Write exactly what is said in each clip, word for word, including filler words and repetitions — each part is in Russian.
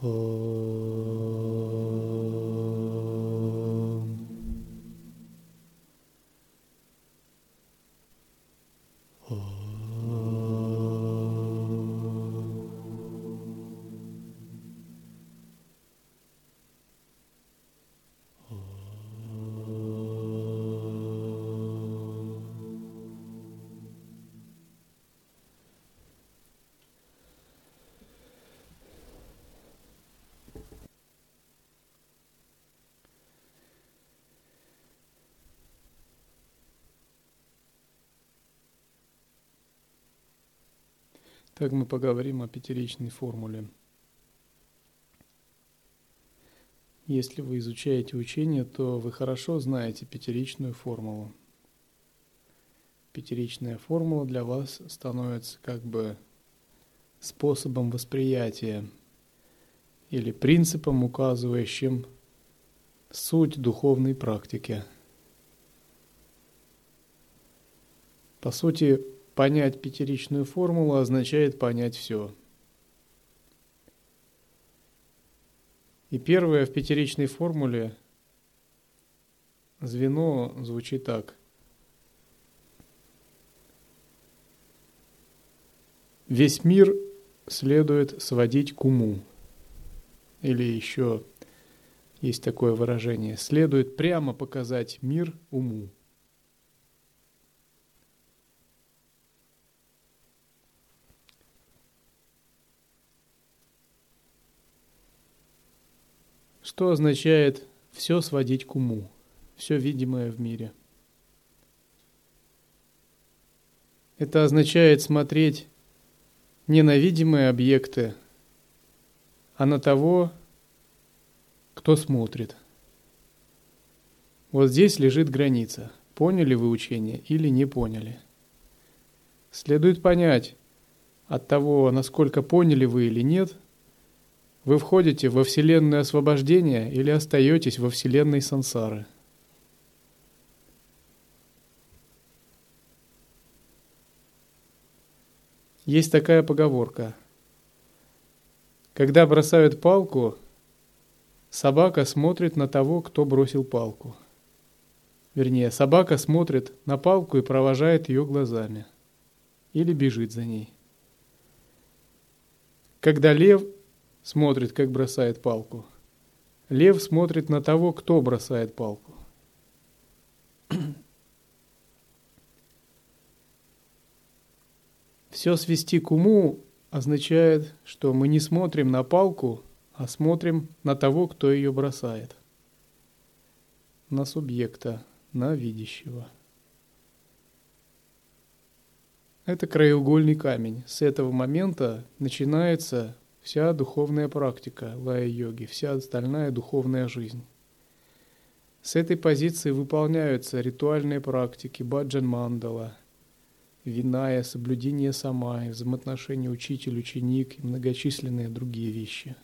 Так мы поговорим о пятеричной формуле. Если вы изучаете учение, то вы хорошо знаете пятеричную формулу. Пятеричная формула для вас становится как бы способом восприятия или принципом, указывающим суть духовной практики. По сути, понять пятеричную формулу означает понять все. И первое в пятеричной формуле звено звучит так. Весь мир следует сводить к уму. Или еще есть такое выражение. Следует прямо показать мир уму. Что означает все сводить к уму, все видимое в мире? Это означает смотреть не на видимые объекты, а на того, кто смотрит. Вот здесь лежит граница. Поняли вы учение или не поняли? Следует понять, от того, насколько поняли вы или нет, вы входите во вселенную освобождения или остаетесь во вселенной сансары. Есть такая поговорка. Когда бросают палку, собака смотрит на того, кто бросил палку. Вернее, собака смотрит на палку и провожает ее глазами. Или бежит за ней. Когда лев смотрит, как бросает палку, лев смотрит на того, кто бросает палку. Все свести к уму означает, что мы не смотрим на палку, а смотрим на того, кто ее бросает. На субъекта, на видящего. Это краеугольный камень. С этого момента начинается вся духовная практика лая-йоги, вся остальная духовная жизнь. С этой позиции выполняются ритуальные практики баджан-мандала, виная, соблюдение самаи, взаимоотношения учитель-ученик и многочисленные другие вещи.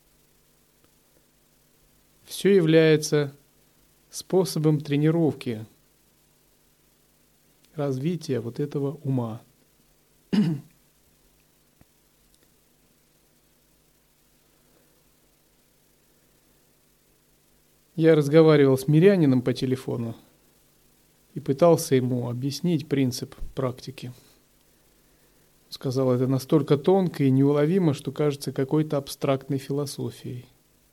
Все является способом тренировки, развития вот этого ума. Я разговаривал с мирянином по телефону и пытался ему объяснить принцип практики. Сказал, это настолько тонко и неуловимо, что кажется какой-то абстрактной философией.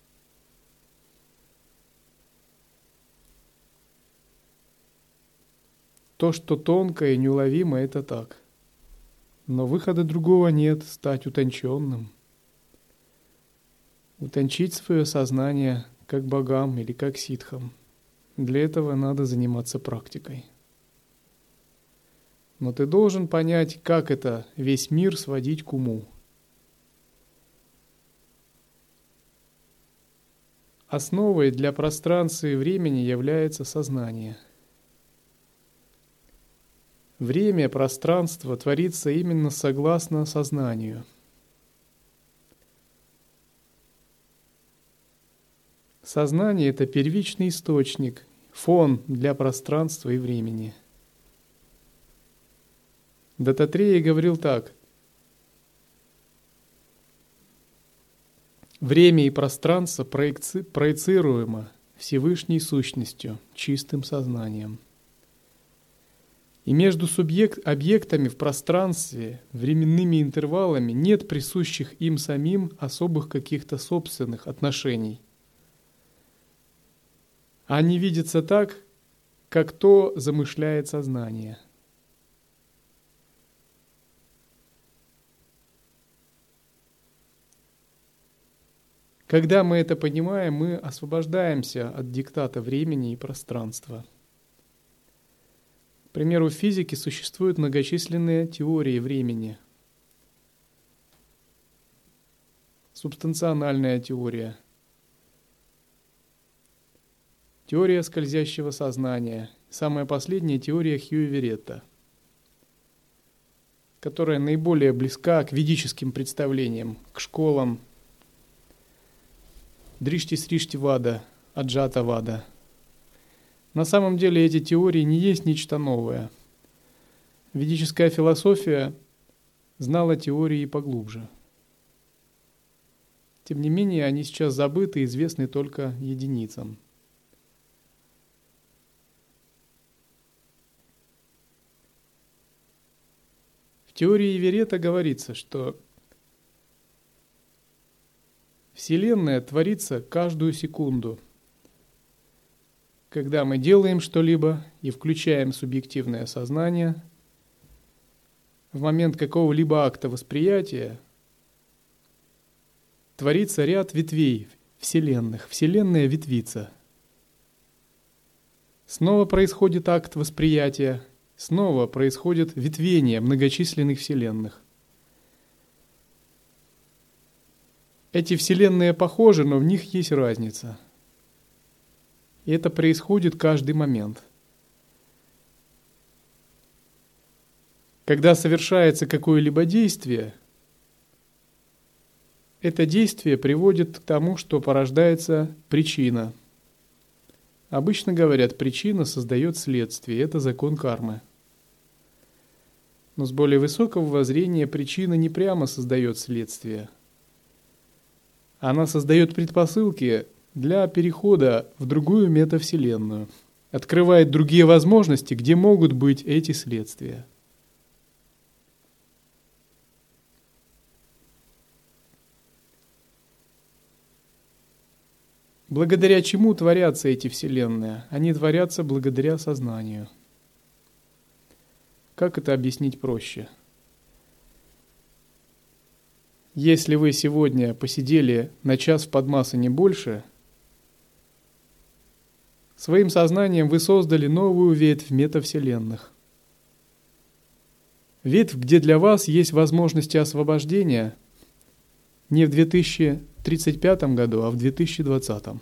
То, что тонко и неуловимо, это так. Но выхода другого нет, стать утонченным. Утончить свое сознание как богам или как ситхам. Для этого надо заниматься практикой. Но ты должен понять, как это весь мир сводить к уму. Основой для пространства и времени является сознание. Время, пространство творится именно согласно сознанию. Сознание – это первичный источник, фон для пространства и времени. Даттатрея говорил так. Время и пространство проеци- проецируемо Всевышней сущностью, чистым сознанием. И между субъект, объектами в пространстве, временными интервалами нет присущих им самим особых каких-то собственных отношений. Они видятся так, как то замышляет сознание. Когда мы это понимаем, мы освобождаемся от диктата времени и пространства. К примеру, в физике существуют многочисленные теории времени. Субстанциональная теория, теория скользящего сознания, самая последняя теория Хьюи-Веретта, которая наиболее близка к ведическим представлениям, к школам Дришти-Сришти-Вада, Аджата-Вада. На самом деле эти теории не есть нечто новое. Ведическая философия знала теории поглубже. Тем не менее, они сейчас забыты и известны только единицам. В теории Верета говорится, что Вселенная творится каждую секунду. Когда мы делаем что-либо и включаем субъективное сознание, в момент какого-либо акта восприятия творится ряд ветвей вселенных. Вселенная ветвится. Снова происходит акт восприятия, снова происходит ветвение многочисленных вселенных. Эти вселенные похожи, но в них есть разница. И это происходит каждый момент. Когда совершается какое-либо действие, это действие приводит к тому, что порождается причина. Обычно говорят, причина создает следствие, это закон кармы. Но с более высокого воззрения причина не прямо создает следствие. Она создает предпосылки для перехода в другую метавселенную, открывает другие возможности, где могут быть эти следствия. Благодаря чему творятся эти вселенные? Они творятся благодаря сознанию. Как это объяснить проще? Если вы сегодня посидели на час в подмассе не больше, своим сознанием вы создали новую ветвь метавселенных. Ветвь, где для вас есть возможности освобождения не в две тысячи тридцать пятом году, а в две тысячи двадцатом.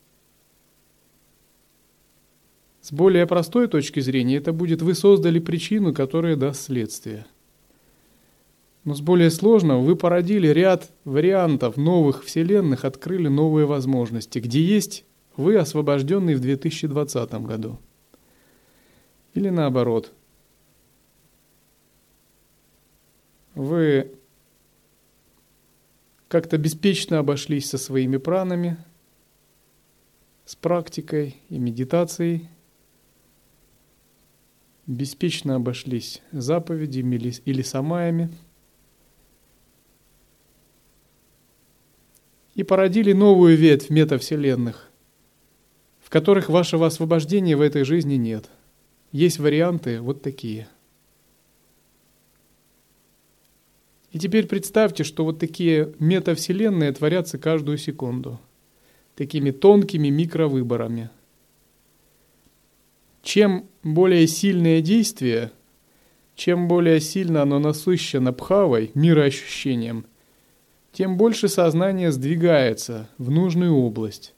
С более простой точки зрения, это будет вы создали причину, которая даст следствие. Но с более сложного вы породили ряд вариантов новых вселенных, открыли новые возможности, где есть вы, освобожденный в две тысячи двадцатом году. Или наоборот. Вы как-то беспечно обошлись со своими пранами, с практикой и медитацией, беспечно обошлись заповедями или, или самаями, и породили новую ветвь метавселенных, в которых вашего освобождения в этой жизни нет. Есть варианты вот такие. И теперь представьте, что вот такие метавселенные творятся каждую секунду, такими тонкими микровыборами. Чем более сильное действие, чем более сильно оно насыщено бхавой, мироощущением, тем больше сознание сдвигается в нужную область.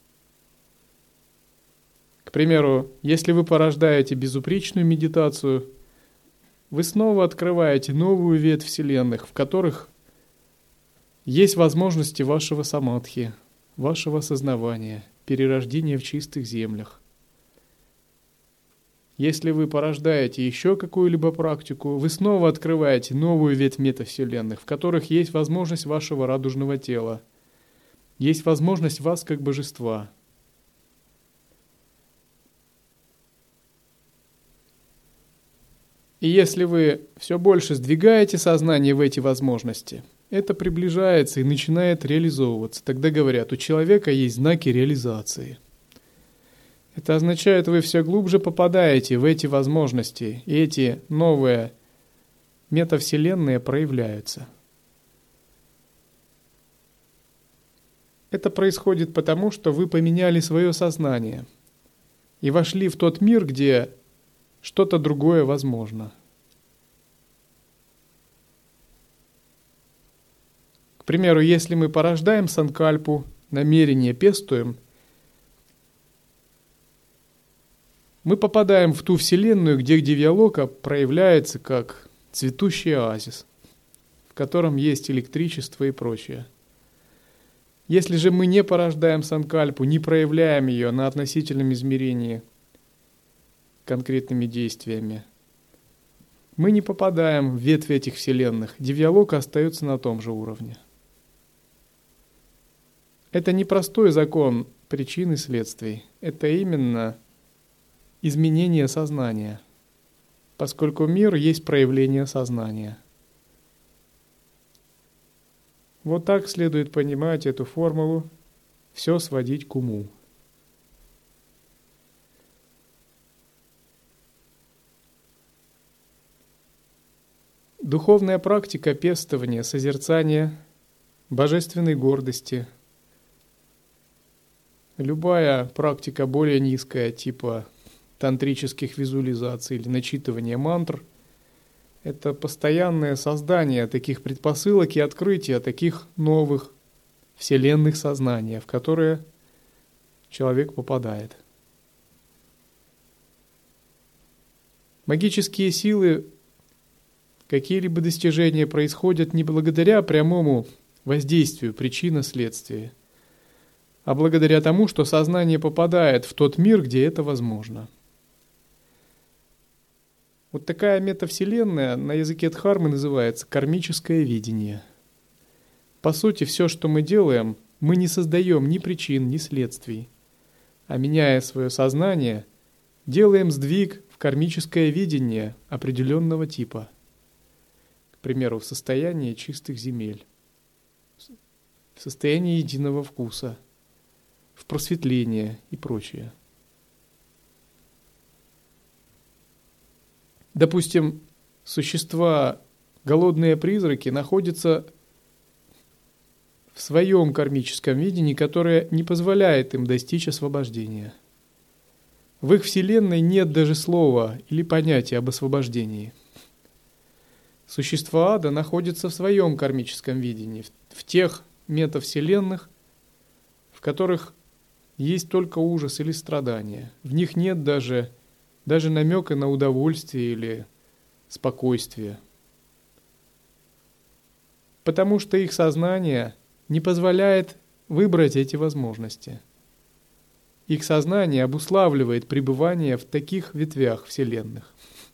К примеру, если вы порождаете безупречную медитацию, вы снова открываете новую ветвь вселенных, в которых есть возможности вашего самадхи, вашего осознавания, перерождения в чистых землях. Если вы порождаете еще какую-либо практику, вы снова открываете новую ветвь метавселенных, в которых есть возможность вашего радужного тела, есть возможность вас как божества. И если вы все больше сдвигаете сознание в эти возможности, это приближается и начинает реализовываться. Тогда говорят, у человека есть знаки реализации. Это означает, вы все глубже попадаете в эти возможности, и эти новые метавселенные проявляются. Это происходит потому, что вы поменяли свое сознание и вошли в тот мир, где что-то другое возможно. К примеру, если мы порождаем санкальпу, намерение пестуем, мы попадаем в ту вселенную, где Дивьялока проявляется как цветущий оазис, в котором есть электричество и прочее. Если же мы не порождаем санкальпу, не проявляем ее на относительном измерении конкретными действиями, мы не попадаем в ветвь этих вселенных. Дивьялока остается на том же уровне. Это не простой закон причин и следствий. Это именно изменение сознания, поскольку мир есть проявление сознания. Вот так следует понимать эту формулу, все сводить к уму. Духовная практика пестования, созерцания, божественной гордости, любая практика более низкая, типа тантрических визуализаций или начитывания мантр, это постоянное создание таких предпосылок и открытие таких новых вселенных сознания, в которые человек попадает. Магические силы, какие-либо достижения происходят не благодаря прямому воздействию причина-следствие, а благодаря тому, что сознание попадает в тот мир, где это возможно. Вот такая метавселенная на языке дхармы называется кармическое видение. По сути, все, что мы делаем, мы не создаем ни причин, ни следствий, а меняя свое сознание, делаем сдвиг в кармическое видение определенного типа. К примеру, в состоянии чистых земель, в состоянии единого вкуса, в просветление и прочее. Допустим, существа, голодные призраки, находятся в своем кармическом видении, которое не позволяет им достичь освобождения. В их вселенной нет даже слова или понятия об освобождении. Существа ада находятся в своем кармическом видении, в тех метавселенных, в которых есть только ужас или страдания. В них нет даже, даже намека на удовольствие или спокойствие. Потому что их сознание не позволяет выбрать эти возможности. Их сознание обуславливает пребывание в таких ветвях вселенных.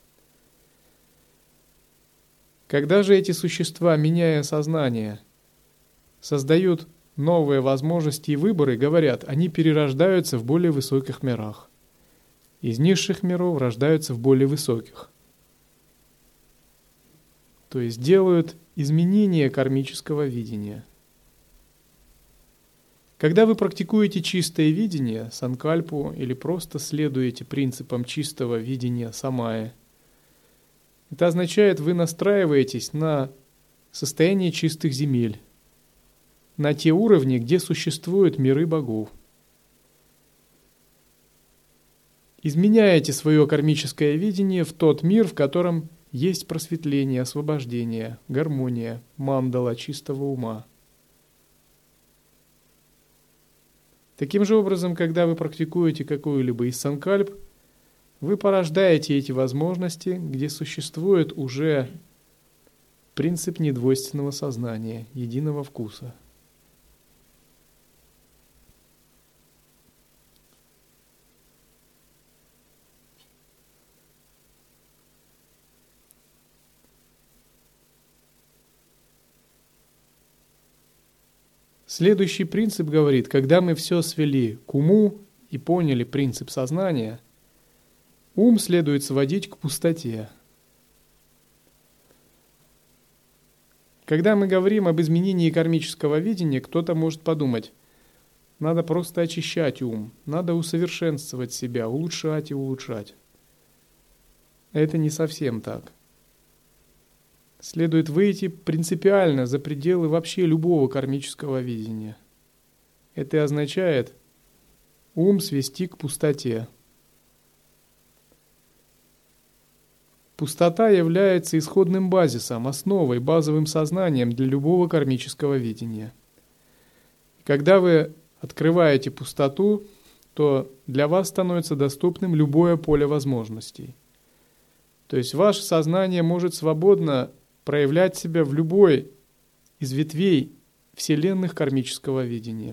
Когда же эти существа, меняя сознание, создают новые возможности и выборы, говорят, они перерождаются в более высоких мирах. Из низших миров рождаются в более высоких. То есть делают изменения кармического видения. Когда вы практикуете чистое видение, санкальпу, или просто следуете принципам чистого видения самая, это означает, вы настраиваетесь на состояние чистых земель, на те уровни, где существуют миры богов. Изменяете свое кармическое видение в тот мир, в котором есть просветление, освобождение, гармония, мандала чистого ума. Таким же образом, когда вы практикуете какую-либо из санкальп, вы порождаете эти возможности, где существует уже принцип недвойственного сознания, единого вкуса. Следующий принцип говорит, когда мы все свели к уму и поняли принцип сознания, ум следует сводить к пустоте. Когда мы говорим об изменении кармического видения, кто-то может подумать, надо просто очищать ум, надо усовершенствовать себя, улучшать и улучшать. Это не совсем так. Следует выйти принципиально за пределы вообще любого кармического видения. Это и означает ум свести к пустоте. Пустота является исходным базисом, основой, базовым сознанием для любого кармического видения. Когда вы открываете пустоту, то для вас становится доступным любое поле возможностей. То есть ваше сознание может свободно проявлять себя в любой из ветвей вселенных кармического видения.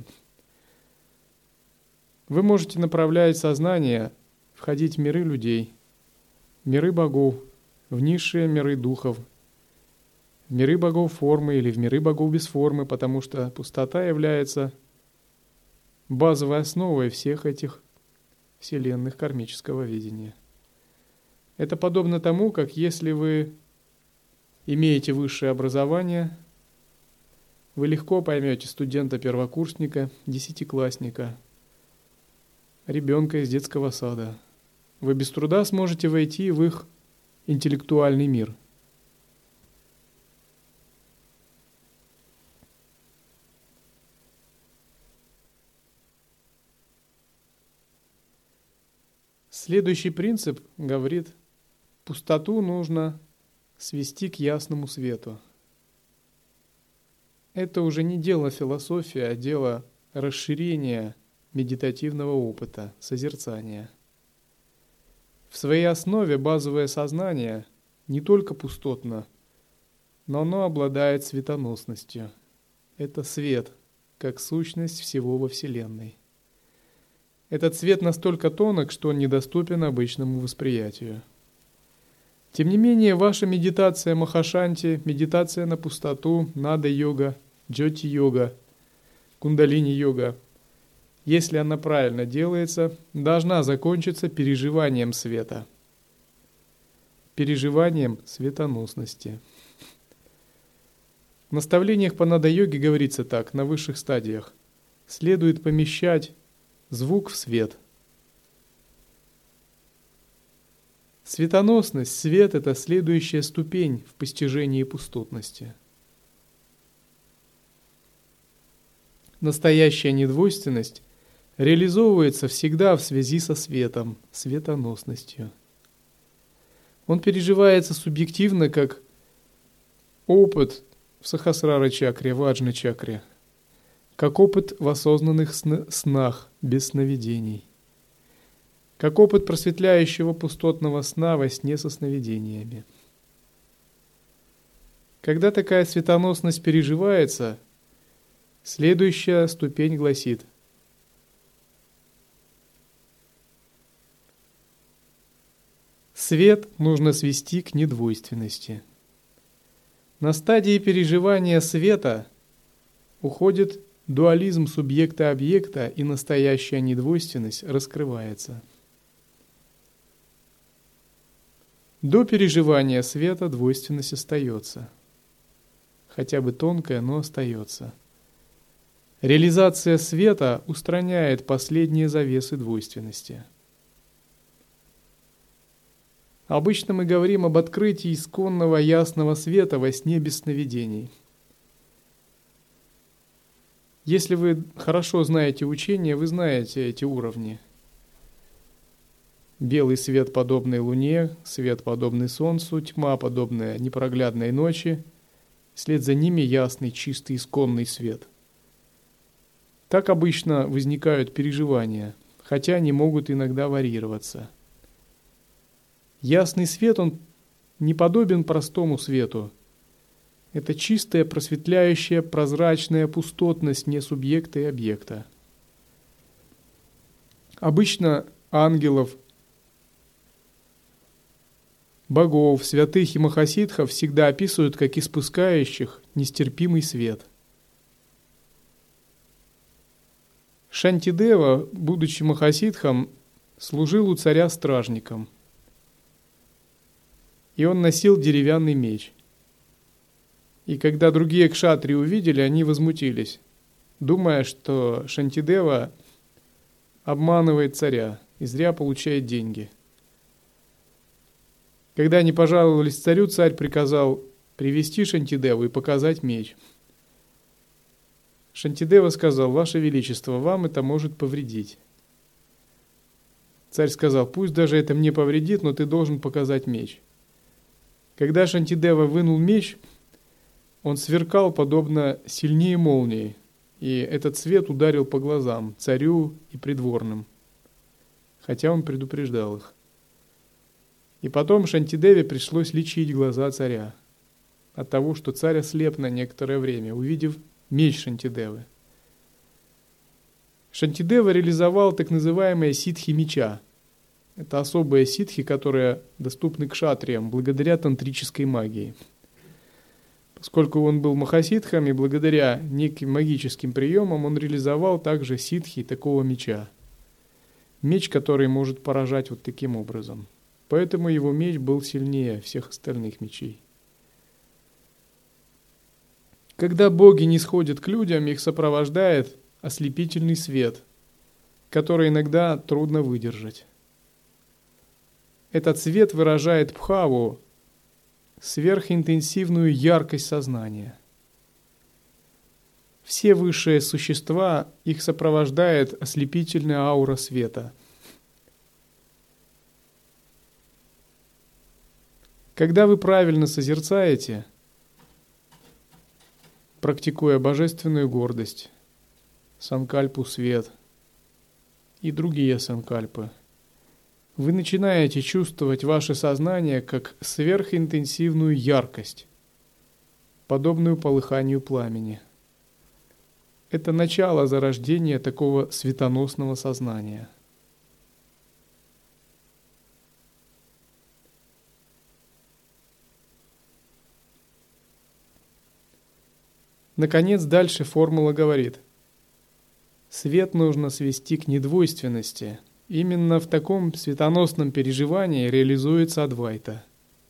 Вы можете направлять сознание, входить в миры людей, в миры богов, в низшие миры духов, в миры богов формы или в миры богов без формы, потому что пустота является базовой основой всех этих вселенных кармического видения. Это подобно тому, как если вы имеете высшее образование, вы легко поймете студента-первокурсника, десятиклассника, ребенка из детского сада. Вы без труда сможете войти в их интеллектуальный мир. Следующий принцип говорит, пустоту нужно свести к ясному свету. Это уже не дело философии, а дело расширения медитативного опыта, созерцания. В своей основе базовое сознание не только пустотно, но оно обладает светоносностью. Это свет, как сущность всего во Вселенной. Этот свет настолько тонок, что он недоступен обычному восприятию. Тем не менее, ваша медитация Махашанти, медитация на пустоту, нада-йога, джоти-йога, кундалини-йога, если она правильно делается, должна закончиться переживанием света, переживанием светоносности. В наставлениях по нада-йоге говорится так, на высших стадиях. Следует помещать звук в свет. Светоносность, свет – это следующая ступень в постижении пустотности. Настоящая недвойственность реализовывается всегда в связи со светом, светоносностью. Он переживается субъективно как опыт в сахасрара-чакре, в аджна-чакре, как опыт в осознанных снах, без сновидений, как опыт просветляющего пустотного сна во сне со сновидениями. Когда такая светоносность переживается, следующая ступень гласит: свет нужно свести к недвойственности. На стадии переживания света уходит дуализм субъекта-объекта, и настоящая недвойственность раскрывается. До переживания света двойственность остается. Хотя бы тонкая, но остается. Реализация света устраняет последние завесы двойственности. Обычно мы говорим об открытии исконного ясного света во сне без сновидений. Если вы хорошо знаете учение, вы знаете эти уровни. Белый свет, подобный луне, свет, подобный солнцу, тьма, подобная непроглядной ночи, вслед за ними ясный, чистый, исконный свет. Так обычно возникают переживания, хотя они могут иногда варьироваться. Ясный свет, он не подобен простому свету. Это чистая, просветляющая, прозрачная пустотность не субъекта и объекта. Обычно ангелов, богов, святых и махасидхов всегда описывают как испускающих нестерпимый свет. Шантидева, будучи махасидхом, служил у царя стражником. И он носил деревянный меч. И когда другие кшатрии увидели, они возмутились, думая, что Шантидева обманывает царя и зря получает деньги. Когда они пожаловались царю, царь приказал привести Шантидеву и показать меч. Шантидева сказал: «Ваше Величество, вам это может повредить». Царь сказал: «Пусть даже это мне повредит, но ты должен показать меч». Когда Шантидева вынул меч, он сверкал подобно сильнее молнии, и этот свет ударил по глазам царю и придворным, хотя он предупреждал их. И потом Шантидеве пришлось лечить глаза царя от того, что царь ослеп на некоторое время, увидев меч Шантидевы. Шантидева реализовал так называемые ситхи меча. Это особые ситхи, которые доступны кшатриям благодаря тантрической магии. Поскольку он был махасидхом, и благодаря неким магическим приемам он реализовал также ситхи такого меча. Меч, который может поражать вот таким образом. Поэтому его меч был сильнее всех остальных мечей. Когда боги не сходят к людям, их сопровождает ослепительный свет, который иногда трудно выдержать. Этот свет выражает бхаву, сверхинтенсивную яркость сознания. Все высшие существа, их сопровождает ослепительная аура света. Когда вы правильно созерцаете, практикуя божественную гордость, санкальпу свет и другие санкальпы, вы начинаете чувствовать ваше сознание как сверхинтенсивную яркость, подобную полыханию пламени. Это начало зарождения такого светоносного сознания. Наконец, дальше формула говорит: свет нужно свести к недвойственности. Именно в таком светоносном переживании реализуется адвайта.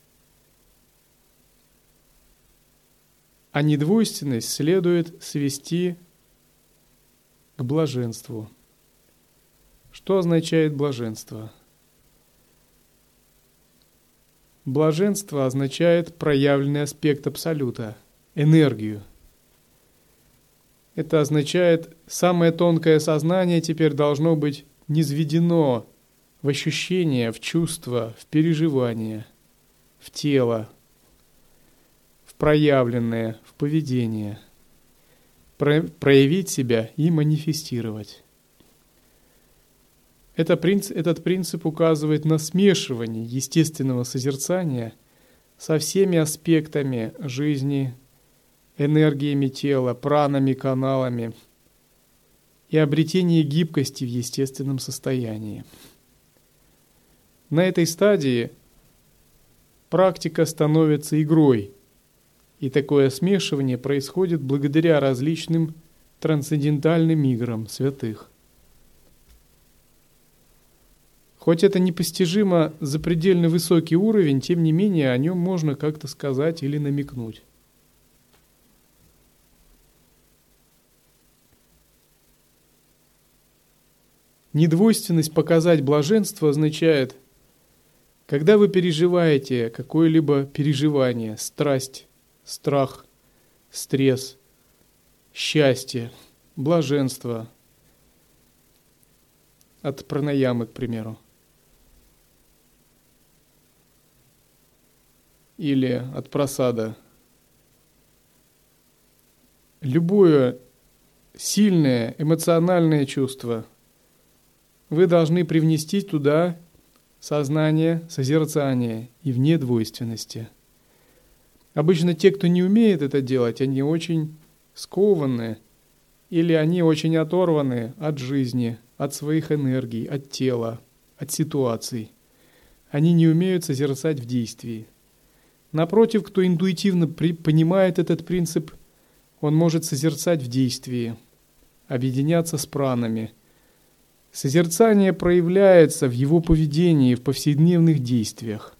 А недвойственность следует свести к блаженству. Что означает блаженство? Блаженство означает проявленный аспект Абсолюта, энергию. Это означает, самое тонкое сознание теперь должно быть низведено в ощущения, в чувства, в переживания, в тело, в проявленное, в поведение. Про- проявить себя и манифестировать. Это принцип, этот принцип указывает на смешивание естественного созерцания со всеми аспектами жизни, энергиями тела, пранами, каналами и обретение гибкости в естественном состоянии. На этой стадии практика становится игрой, и такое смешивание происходит благодаря различным трансцендентальным играм святых. Хоть это непостижимо запредельно высокий уровень, тем не менее о нем можно как-то сказать или намекнуть. Недвойственность показать блаженство означает, когда вы переживаете какое-либо переживание, страсть, страх, стресс, счастье, блаженство, от пранаямы, к примеру, или от прасада. Любое сильное эмоциональное чувство вы должны привнести туда сознание, созерцание и вне двойственности. Обычно те, кто не умеет это делать, они очень скованы или они очень оторваны от жизни, от своих энергий, от тела, от ситуаций. Они не умеют созерцать в действии. Напротив, кто интуитивно при- понимает этот принцип, он может созерцать в действии, объединяться с пранами. Созерцание проявляется в его поведении, в повседневных действиях.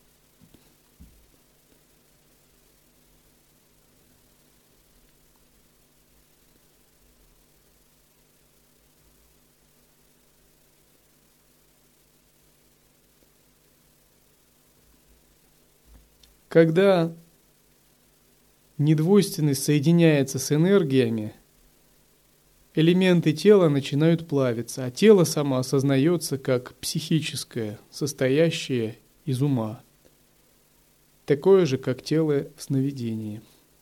Когда недвойственность соединяется с энергиями, элементы тела начинают плавиться, а тело само осознается как психическое, состоящее из ума, такое же, как тело в сновидении.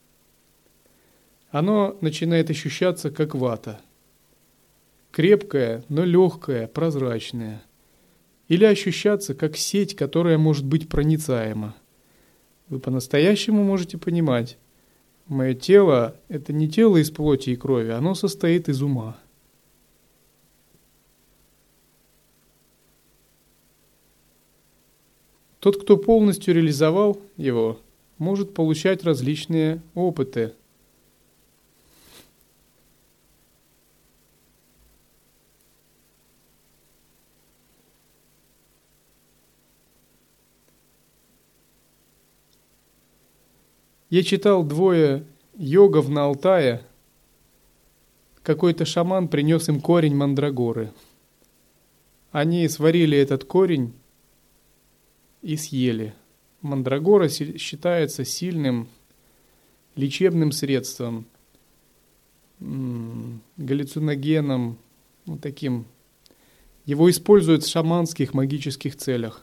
Оно начинает ощущаться как вата, крепкая, но легкая, прозрачная, или ощущаться как сеть, которая может быть проницаема. Вы по-настоящему можете понимать, мое тело – это не тело из плоти и крови, оно состоит из ума. Тот, кто полностью реализовал его, может получать различные опыты. Я читал двое йогов на Алтае. Какой-то шаман принес им корень мандрагоры. Они сварили этот корень и съели. Мандрагора считается сильным лечебным средством, галлюциногеном, вот таким. Его используют в шаманских магических целях.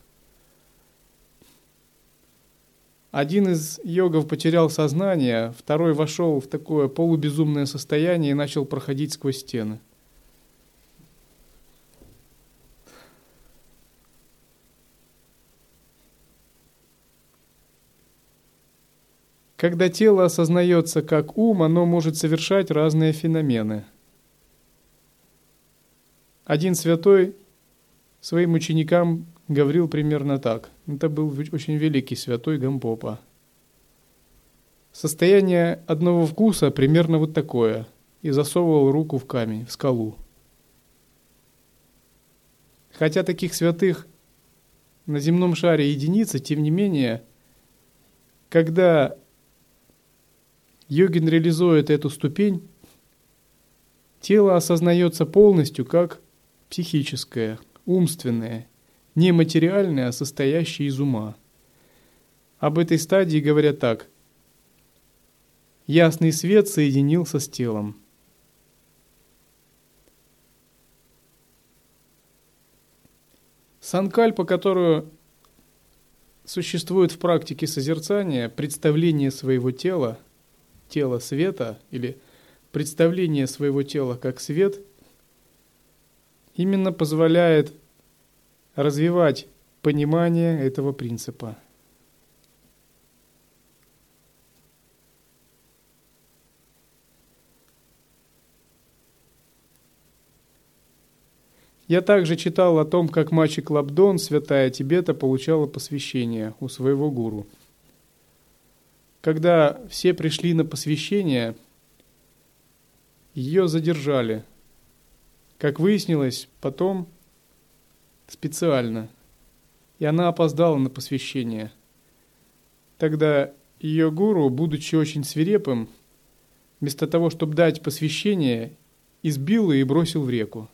Один из йогов потерял сознание, второй вошел в такое полубезумное состояние и начал проходить сквозь стены. Когда тело осознается как ум, оно может совершать разные феномены. Один святой своим ученикам говорил примерно так. Это был очень великий святой Гампопа. Состояние одного вкуса примерно вот такое. И засовывал руку в камень, в скалу. Хотя таких святых на земном шаре единицы, тем не менее, когда йогин реализует эту ступень, тело осознается полностью как психическое, умственное, не материальное, а состоящее из ума. Об этой стадии говорят так. Ясный свет соединился с телом. Санкальпа, которую существует в практике созерцания, представление своего тела, тело света или представление своего тела как свет, именно позволяет развивать понимание этого принципа. Я также читал о том, как мачек Лабдон, святая Тибета, получала посвящение у своего гуру. Когда все пришли на посвящение, ее задержали. Как выяснилось, потом специально. И она опоздала на посвящение. Тогда ее гуру, будучи очень свирепым, вместо того, чтобы дать посвящение, избил ее и бросил в реку.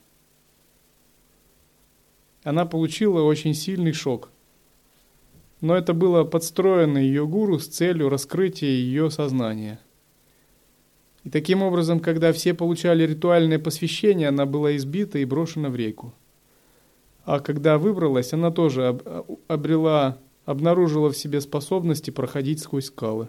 Она получила очень сильный шок. Но это было подстроено ее гуру с целью раскрытия ее сознания. И таким образом, когда все получали ритуальное посвящение, она была избита и брошена в реку. А когда выбралась, она тоже обрела, обнаружила в себе способности проходить сквозь скалы.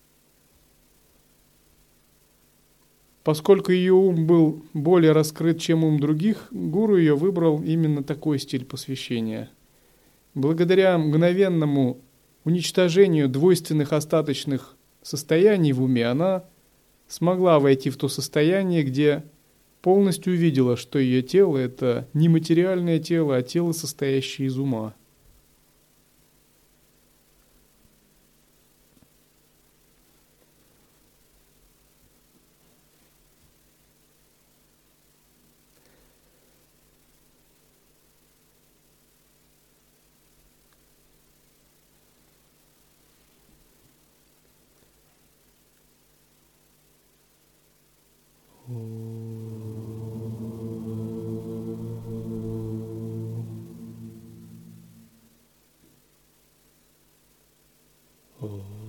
Поскольку ее ум был более раскрыт, чем ум других, гуру ее выбрал именно такой стиль посвящения. Благодаря мгновенному уничтожению двойственных остаточных состояний в уме, она смогла войти в то состояние, где полностью увидела, что ее тело – это не материальное тело, а тело, состоящее из ума. О.